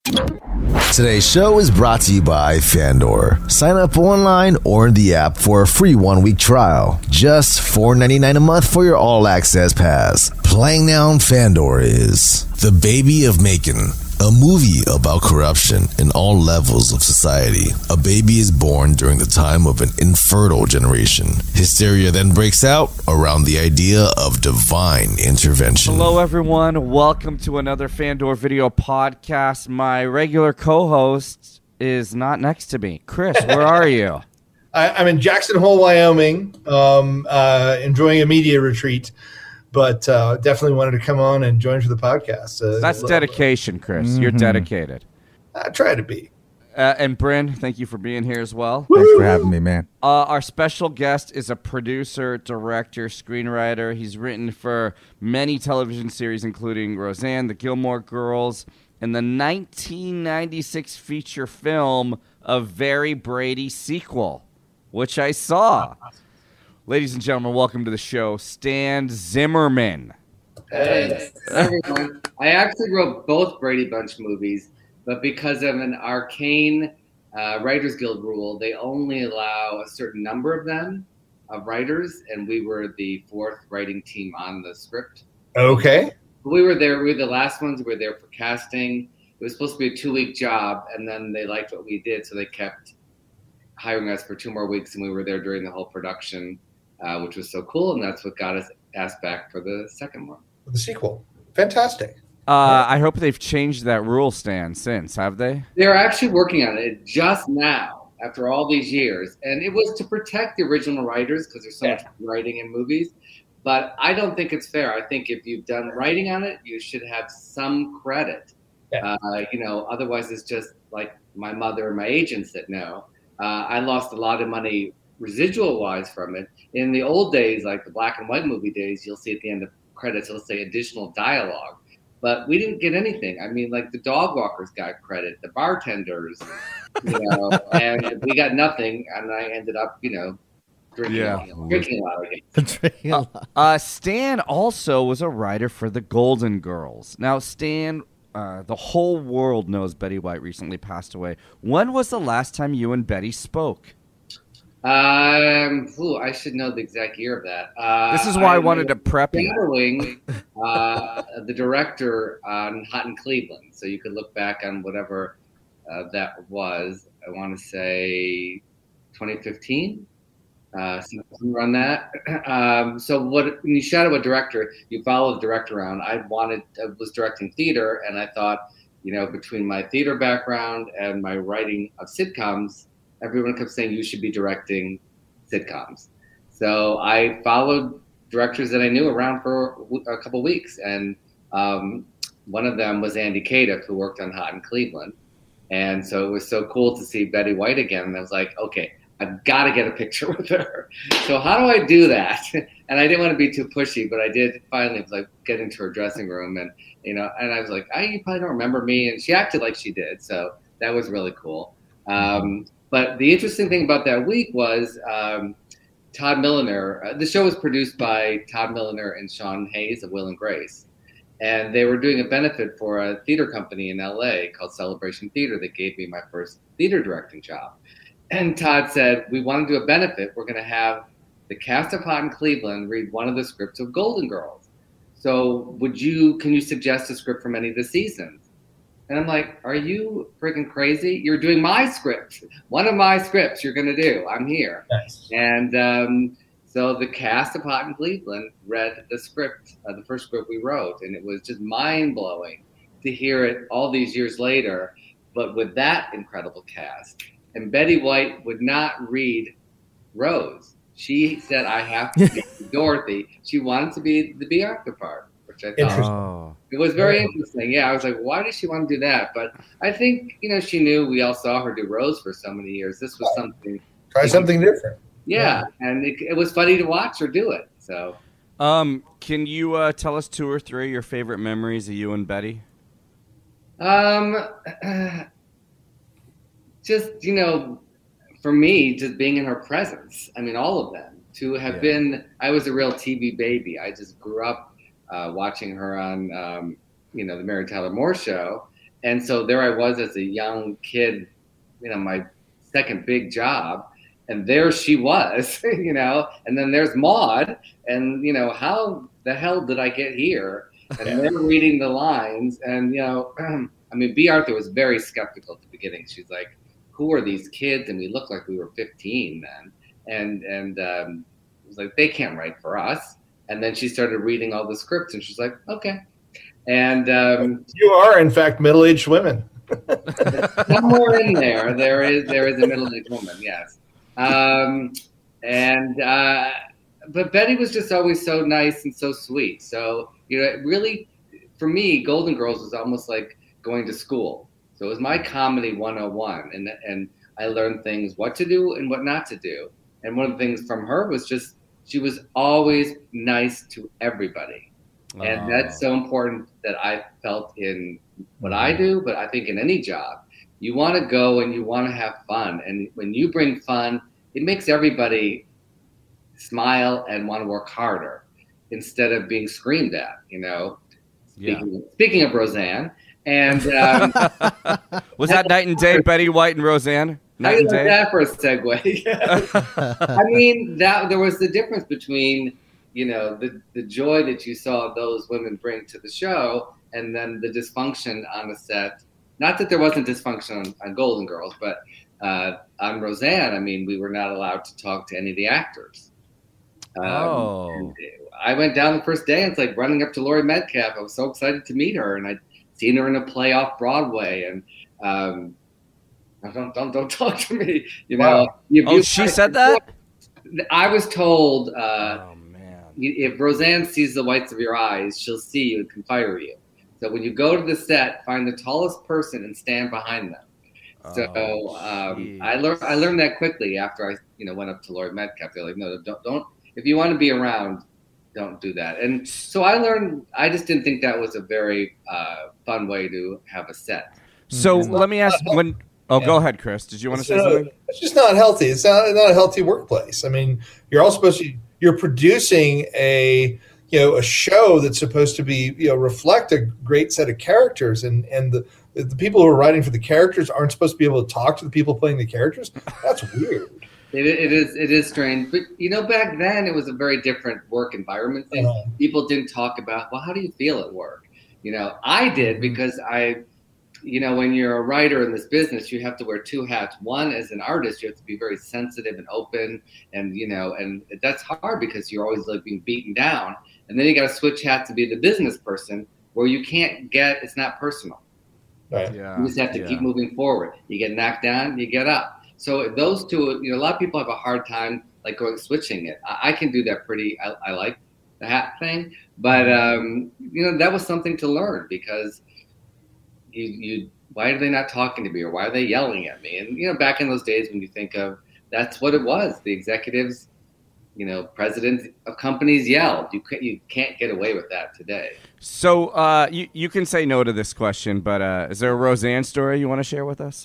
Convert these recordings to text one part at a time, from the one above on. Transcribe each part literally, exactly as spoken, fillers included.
Today's show is brought to you by Fandor. Sign up online or in the app for a free one-week trial. Just four dollars and ninety-nine cents a month for your all-access pass. Playing now on Fandor is The Baby of Macon, a movie about corruption in all levels of society. A baby is born during the time of an infertile generation. Hysteria then breaks out around the idea of divine intervention. Hello, everyone. Welcome to another Fandor video podcast. My regular co-host is not next to me. Chris, where are you? I, I'm in Jackson Hole, Wyoming, um, uh, enjoying a media retreat. But uh, definitely wanted to come on and join for the podcast. Uh, That's dedication, Chris. Mm-hmm. You're dedicated. I try to be. Uh, and Bryn, thank you for being here as well. Thanks for having me, man. Uh, our special guest is a producer, director, screenwriter. He's written for many television series, including Roseanne, The Gilmore Girls, and the nineteen ninety-six feature film of Very Brady sequel, which I saw. Ladies and gentlemen, welcome to the show, Stan Zimmerman. Hey, everyone. I actually wrote both Brady Bunch movies, but because of an arcane uh, Writers Guild rule, they only allow a certain number of them, of writers, and we were the fourth writing team on the script. Okay. We were there. We were the last ones. We were there for casting. It was supposed to be a two-week job, and then they liked what we did, so they kept hiring us for two more weeks, and we were there during the whole production. Uh, which was so cool, and that's what got us asked back for the second one. The sequel. Fantastic. Uh, I hope they've changed that rule, Stan, since, have they? They're actually working on it just now, after all these years. And it was to protect the original writers, because there's so yeah. much writing in movies. But I don't think it's fair. I think if you've done writing on it, you should have some credit. Yeah. Uh, you know, otherwise it's just like my mother and my agent said no. Uh, I lost a lot of money residual wise from it. In the old days, like the black and white movie days, you'll see at the end of credits, it'll say additional dialogue, but we didn't get anything. I mean, like the dog walkers got credit, the bartenders, you know, and we got nothing. And I ended up, you know, drinking, yeah. you know, drinking a lot again. uh, uh, Stan also was a writer for The Golden Girls. Now, Stan, uh, the whole world knows Betty White recently passed away. When was the last time you and Betty spoke? Um, ooh, I should know the exact year of that. Uh, this is why I, I wanted to prep you. Shadowing uh, the director on Hot in Cleveland, so you could look back on whatever uh, that was. I want to say twenty fifteen, uh, somewhere on that. Um, so what? When you shadow a director, you follow the director around. I wanted, I was directing theater, and I thought, you know, between my theater background and my writing of sitcoms, everyone kept saying you should be directing sitcoms. So I followed directors that I knew around for a couple weeks. And um, one of them was Andy Cadiff, who worked on Hot in Cleveland. And so it was so cool to see Betty White again. And I was like, okay, I've got to get a picture with her. So how do I do that? And I didn't want to be too pushy, but I did finally like get into her dressing room. And, you know, and I was like, I, you probably don't remember me. And she acted like she did. So that was really cool. Um, But the interesting thing about that week was um, Todd Milliner. Uh, the show was produced by Todd Milliner and Sean Hayes of Will and Grace. And they were doing a benefit for a theater company in L A called Celebration Theater that gave me my first theater directing job. And Todd said, we want to do a benefit. We're going to have the cast of Hot in Cleveland read one of the scripts of Golden Girls. So would you, can you suggest a script from any of the seasons? And I'm like, are you freaking crazy? You're doing my script. One of my scripts you're going to do. I'm here. Nice. And um, so the cast of Hot in Cleveland read the script, uh, the first script we wrote. And it was just mind-blowing to hear it all these years later, but with that incredible cast. And Betty White would not read Rose. She said, I have to be Dorothy. She wanted to be the Bianca part. Which I thought Interesting. It was very interesting. Yeah, I was like, why did she want to do that? But I think, you know, she knew we all saw her do Rose for so many years. This was something. Try something different. Yeah, yeah. and it, it was funny to watch her do it. So, um, can you uh, tell us two or three of your favorite memories of you and Betty? Um, just, you know, for me, just being in her presence. I mean, all of them. To have yeah. been, I was a real T V baby. I just grew up Uh, watching her on, um, you know, the Mary Tyler Moore Show. and so there I was as a young kid, you know, my second big job, and there she was, you know, and then there's Maude, and you know, how the hell did I get here? And they're reading the lines, and you know, I mean, B. Arthur was very skeptical at the beginning. She's like, "Who are these kids?" And we looked like we were fifteen then, and and um, it was like, they can't write for us. And then she started reading all the scripts, and she's like, "Okay." And um, you are, in fact, middle-aged women. Somewhere in there, there is there is a middle-aged woman, yes. Um, and uh, but Betty was just always so nice and so sweet. So you know, it really, for me, Golden Girls was almost like going to school. So it was my comedy one oh one, and and I learned things, what to do and what not to do. And one of the things from her was just she was always nice to everybody. Oh. And that's so important that I felt in what I do, but I think in any job, you want to go and you want to have fun. And when you bring fun, it makes everybody smile and want to work harder instead of being screamed at, you know. Speaking, yeah. speaking of Roseanne, and um, was that Night and Day, Betty White and Roseanne? Night I and Day. That for a segue. I mean, that there was the difference between, you know, the the joy that you saw those women bring to the show, and then the dysfunction on the set. Not that there wasn't dysfunction on, on Golden Girls, but uh, on Roseanne, I mean, we were not allowed to talk to any of the actors. Um, oh. I went down the first day, and it's like running up to Laurie Metcalf. I was so excited to meet her, and I'd seen her in a play off Broadway, and um, don't don't don't talk to me, you know. Wow. You, oh, you, she I, said that? I was told, uh, oh man, if Roseanne sees the whites of your eyes, she'll see you and can fire you. So when you go to the set, find the tallest person and stand behind them. So oh, um, I learned I learned that quickly after I you know went up to Laurie Metcalf. They're like, no, don't don't. If you want to be around, don't do that. And so I learned. I just didn't think that was a very uh, fun way to have a set. So it's let me ask when. Oh, yeah. Go ahead, Chris. Did you want it's to say not, something? It's just not healthy. It's not not a healthy workplace. I mean, you're all supposed to. You're producing a you know a show that's supposed to be you know reflect a great set of characters, and and the the people who are writing for the characters aren't supposed to be able to talk to the people playing the characters. That's weird. It, it is it is strange, but you know, back then it was a very different work environment thing. Uh-huh. People didn't talk about, well, how do you feel at work? You know, I did because I, you know, when you're a writer in this business, you have to wear two hats. One, as an artist, you have to be very sensitive and open, and you know, and that's hard because you're always like being beaten down. And then you got to switch hats to be the business person, where you can't get, it's not personal. Right. Yeah, you just have to yeah. keep moving forward. You get knocked down, you get up. So those two, you know, a lot of people have a hard time like going switching it. I, I can do that pretty. I, I like the hat thing, but um, you know, that was something to learn because you, you, why are they not talking to me, or why are they yelling at me? And you know, back in those days when you think of, that's what it was. The executives, you know, presidents of companies yelled. You can't, you can't get away with that today. So uh, you you can say no to this question, but uh, is there a Roseanne story you want to share with us?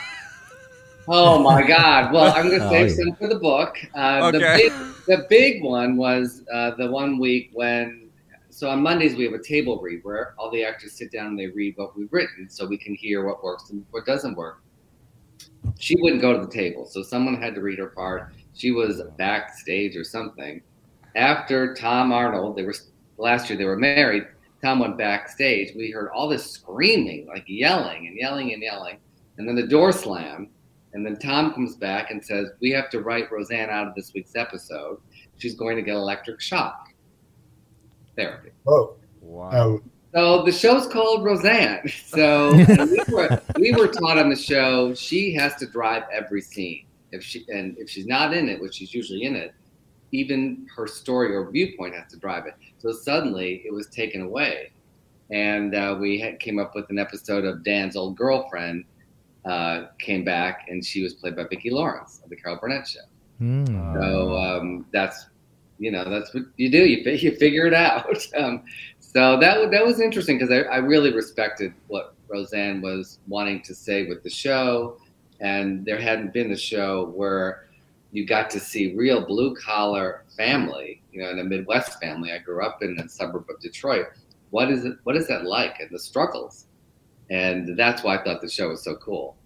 Oh my God! Well, I'm going to save oh, yeah. some for the book. Uh, okay. The big, the big one was uh, the one week when. So on Mondays we have a table read where all the actors sit down and they read what we've written, so we can hear what works and what doesn't work. She wouldn't go to the table, so someone had to read her part. She was backstage or something. After Tom Arnold, they were last year they were married. Tom went backstage. We heard all this screaming, like yelling and yelling and yelling, and then the door slammed. And then Tom comes back and says, we have to write Roseanne out of this week's episode. She's going to get electric shock therapy. Oh, wow. So the show's called Roseanne. So we, were, we were taught on the show, she has to drive every scene. If she And if she's not in it, which she's usually in it, even her story or viewpoint has to drive it. So suddenly it was taken away. And uh, we had, came up with an episode of Dan's old girlfriend, Uh, came back, and she was played by Vicki Lawrence of the Carol Burnett Show. Mm. So um, that's, you know, that's what you do. You you figure it out. um, so that that was interesting because I, I really respected what Roseanne was wanting to say with the show, and there hadn't been a show where you got to see real blue collar family, you know, in a Midwest family. I grew up in a suburb of Detroit. What is it? What is that like, and the struggles? And that's why I thought the show was so cool.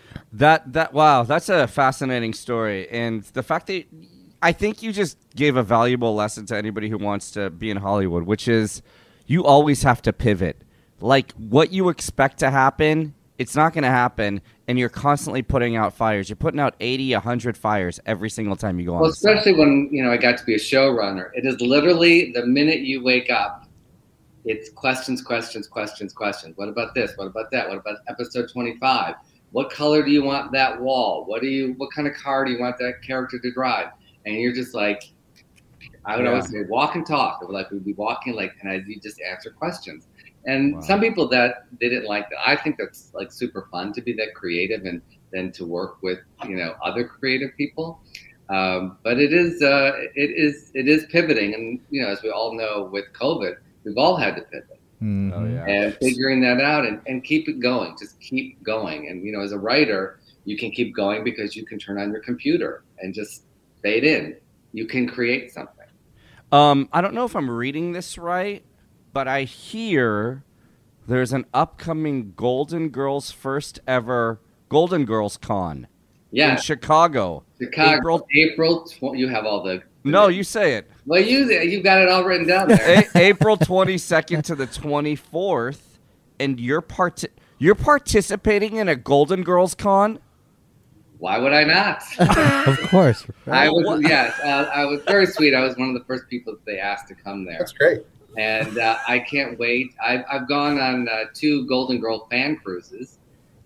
That that wow, that's a fascinating story, and the fact that I think you just gave a valuable lesson to anybody who wants to be in Hollywood, which is you always have to pivot. Like what you expect to happen, it's not going to happen, and you're constantly putting out fires. You're putting out eighty, a hundred fires every single time you go on. Well, especially when, you know, I got to be a showrunner. It is literally the minute you wake up, it's questions, questions, questions, questions. What about this? What about that? What about episode twenty-five? What color do you want that wall? What do you? What kind of car do you want that character to drive? And you're just like, I would yeah. always say, walk and talk. It would like we'd be walking like, and I you just answer questions. And wow. some people that they didn't like that. I think that's like super fun to be that creative and then to work with, you know, other creative people. Um, but it is uh, it is it is pivoting, and you know, as we all know, with COVID, we've all had to pivot. Mm-hmm. Oh, yeah. And figuring that out and, and keep it going, just keep going. And, you know, as a writer, you can keep going because you can turn on your computer and just fade in. You can create something. Um, I don't know if I'm reading this right, but I hear there's an upcoming Golden Girls first ever Golden Girls Con yeah. in Chicago. Chicago, April. April tw- you have all the... No, you say it. Well, you you've got it all written down there. A- April twenty-second to the twenty-fourth, and you're part you're participating in a Golden Girls Con. Why would I not? Of course. I was yes, uh, I was very sweet. I was one of the first people that they asked to come there. That's great, and uh, I can't wait. I've I've gone on uh, two Golden Girl fan cruises.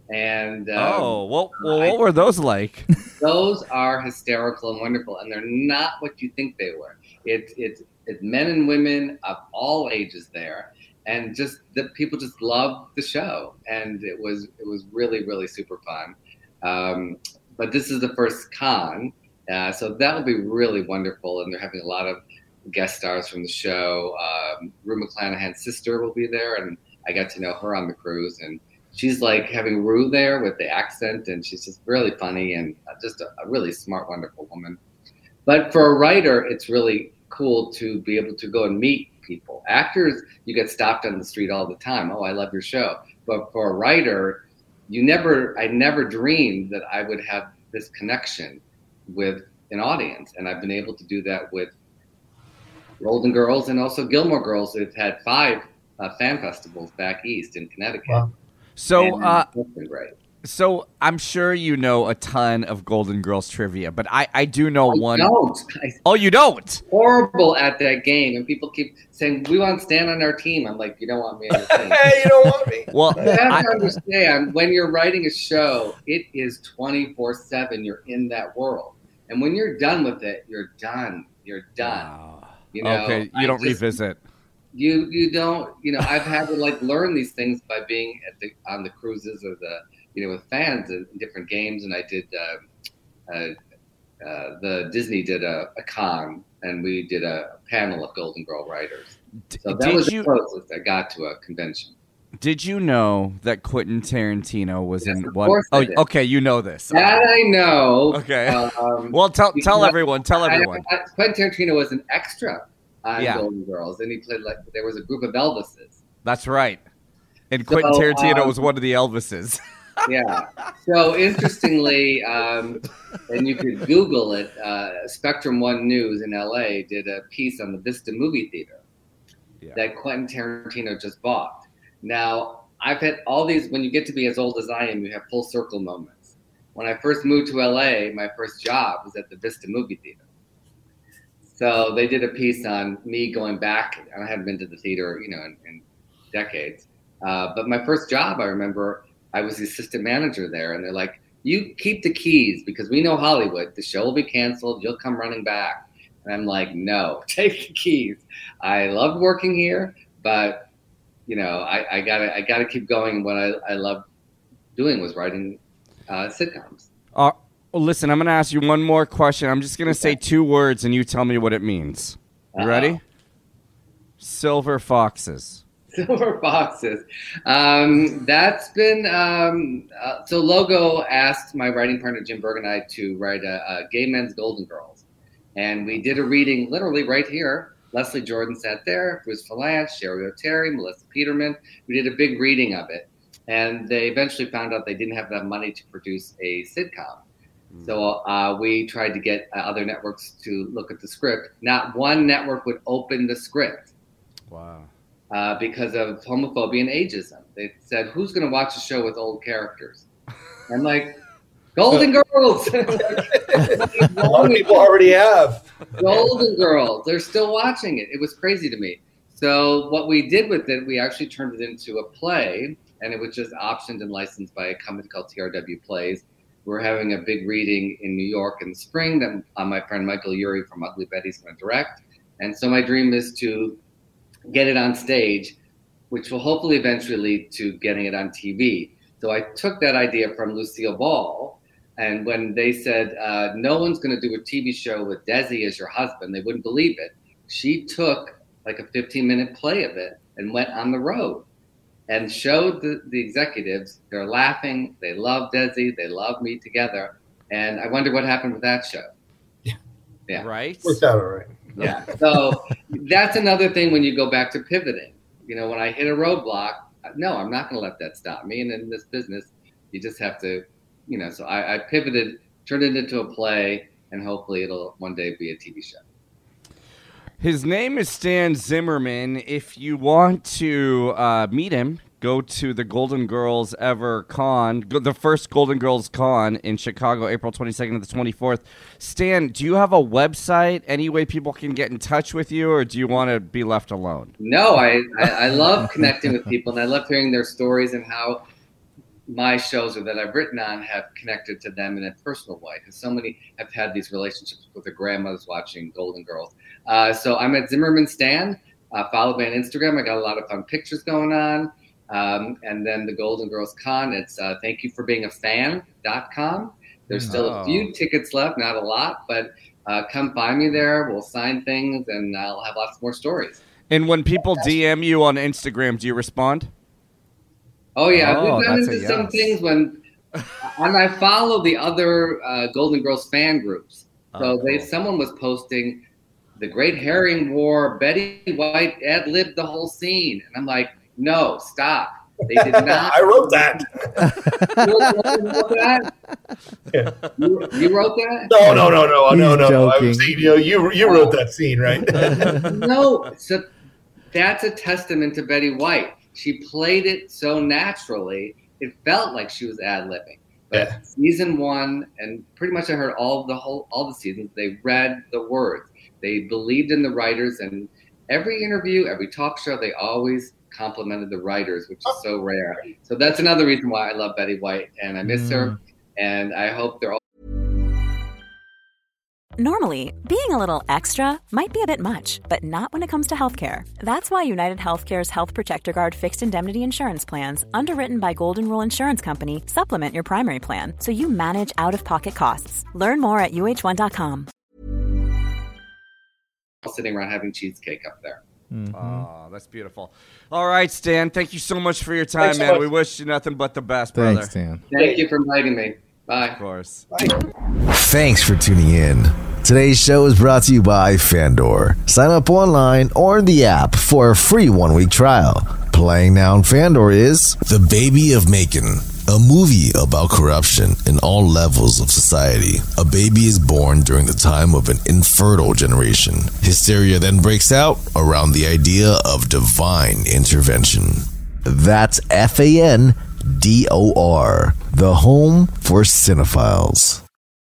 And um, oh, well, well what I, were those like? Those are hysterical and wonderful, and they're not what you think they were. It's it's it's men and women of all ages there, and just the people just love the show, and it was it was really really super fun. Um, but this is the first con, uh, so that will be really wonderful, and they're having a lot of guest stars from the show. Um, Rue McClanahan's sister will be there, and I got to know her on the cruise, and she's like having Rue there with the accent, and she's just really funny and just a, a really smart, wonderful woman. But for a writer, it's really cool to be able to go and meet people. Actors, you get stopped on the street all the time. Oh, I love your show. But for a writer, you never, I never dreamed that I would have this connection with an audience. And I've been able to do that with Golden Girls and also Gilmore Girls. They've had five uh, fan festivals back east in Connecticut. Wow. So, uh, great. So I'm sure you know a ton of Golden Girls trivia, but I, I do know I one. Don't. I, oh, you don't? Horrible at that game, and people keep saying we want Stan on our team. I'm like, you don't want me on your team. Hey, you don't want me. Well, you have I, to understand when you're writing a show, it is twenty-four seven. You're in that world, and when you're done with it, you're done. You're done. Wow. You know, okay, you I don't just, revisit. You you don't. You know, I've had to like learn these things by being at the on the cruises or the. You know, with fans in different games, and I did uh, uh, uh, the Disney did a, a con, and we did a panel of Golden Girl writers. So that did was you, the closest I got to a convention. Did you know that Quentin Tarantino was yes, in of one? Course Oh, I did. okay, you know this. That I know. Okay. Um, well, tell tell everyone. Tell everyone. I, I, Quentin Tarantino was an extra on yeah. Golden Girls, and he played like there was a group of Elvises. That's right. And so, Quentin Tarantino um, was one of the Elvises. Yeah. So interestingly, um, and you could Google it, uh, Spectrum One News in L A did a piece on the Vista Movie Theater yeah. that Quentin Tarantino just bought. Now, I've had all these, when you get to be as old as I am, you have full circle moments. When I first moved to L A, my first job was at the Vista Movie Theater. So they did a piece on me going back. I hadn't been to the theater, you know, in, in decades. Uh, but my first job, I remember, I was the assistant manager there, and they're like, you keep the keys because we know Hollywood. The show will be canceled. You'll come running back. And I'm like, no, take the keys. I loved working here, but, you know, I, I gotta I gotta keep going. What I, I loved doing was writing uh, sitcoms. Uh, well, listen, I'm going to ask you one more question. I'm just going to say two words, and you tell me what it means. You Uh-oh. ready? Silver foxes. Silver Foxes. Um, that's been um, uh, so. Logo asked my writing partner Jim Berg and I to write a, a Gay Men's Golden Girls, and we did a reading literally right here. Leslie Jordan sat there, Bruce Valanche, Sherry O'Terry, Melissa Peterman. We did a big reading of it, And they eventually found out they didn't have enough money to produce a sitcom. Mm. So uh, we tried to get uh, other networks to look at the script. Not one network would open the script. Wow. Uh, because of homophobia and ageism. They said, who's going to watch a show with old characters? I'm like, Golden Girls! A lot of people already have. Golden Girls. They're still watching it. It was crazy to me. So what we did with it, we actually turned it into a play, and it was just optioned and licensed by a company called T R W Plays. We're having a big reading in New York in the spring that uh, my friend Michael Urie from Ugly Betty's going to direct. And so my dream is to get it on stage, which will hopefully eventually lead to getting it on T V. So I took that idea from Lucille Ball, and when they said, uh, no one's going to do a T V show with Desi as your husband, they wouldn't believe it. She took like a fifteen-minute play of it and went on the road and showed the, the executives. They're laughing. They love Desi. They love me together. And I wonder what happened with that show. Yeah. Yeah. Right? Worked out all right. Yeah. So that's another thing when you go back to pivoting. You know, when I hit a roadblock, no, I'm not going to let that stop me. And in this business, you just have to, you know, so I, I pivoted, turned it into a play, and hopefully it'll one day be a T V show. His name is Stan Zimmerman. If you want to uh, meet him, go to the Golden Girls Ever Con, the first Golden Girls Con in Chicago, April twenty-second to the twenty-fourth. Stan, do you have a website? Any way people can get in touch with you, or do you want to be left alone? No, I, I, I love connecting with people, and I love hearing their stories and how my shows or that I've written on have connected to them in a personal way, because so many have had these relationships with their grandmothers watching Golden Girls. Uh, so I'm at Zimmerman Stan. Uh, follow me on Instagram. I got a lot of fun pictures going on. Um, and then the Golden Girls Con, it's uh, thank you for being a fan dot com. There's still Oh. a few tickets left, not a lot, but uh, come find me there. We'll sign things, and I'll have lots more stories. And when people D M you on Instagram, do you respond? Oh, yeah. Oh, We've run that's a into some yes. things when and I follow the other uh, Golden Girls fan groups. So Oh, they cool. someone was posting the Great Herring War, Betty White ad-libbed the whole scene. And I'm like, no, stop. They did not. I wrote that. You wrote that? Yeah. You, you wrote that? No, no, no, no, no, He's no. I joking. was saying, you know, you you wrote that scene, right? No. So that's a testament to Betty White. She played it so naturally, it felt like she was ad-libbing. But Yeah. season one, and pretty much I heard all the whole all the seasons, they read the words. They believed in the writers, and every interview, every talk show, they always complimented the writers, which is so rare. So that's another reason why I love Betty White, and I miss her, and I hope they're all Normally, being a little extra might be a bit much, but not when it comes to healthcare. That's why United Healthcare's Health Protector Guard fixed indemnity insurance plans, underwritten by Golden Rule Insurance Company, supplement your primary plan so you manage out-of-pocket costs. Learn more at U H one dot com. sitting around having cheesecake up there. Oh, that's beautiful. All right, Stan, thank you so much for your time, Thanks so man. much. We wish you nothing but the best, brother. Thanks, Dan. Thank you for inviting me. Bye. Of course. Thanks for tuning in. Today's show is brought to you by Fandor. Sign up online or in the app for a free one-week trial. Playing now in Fandor is The Baby of Macon, a movie about corruption in all levels of society. A baby is born during the time of an infertile generation. Hysteria then breaks out around the idea of divine intervention. That's F A N D O R, the home for cinephiles.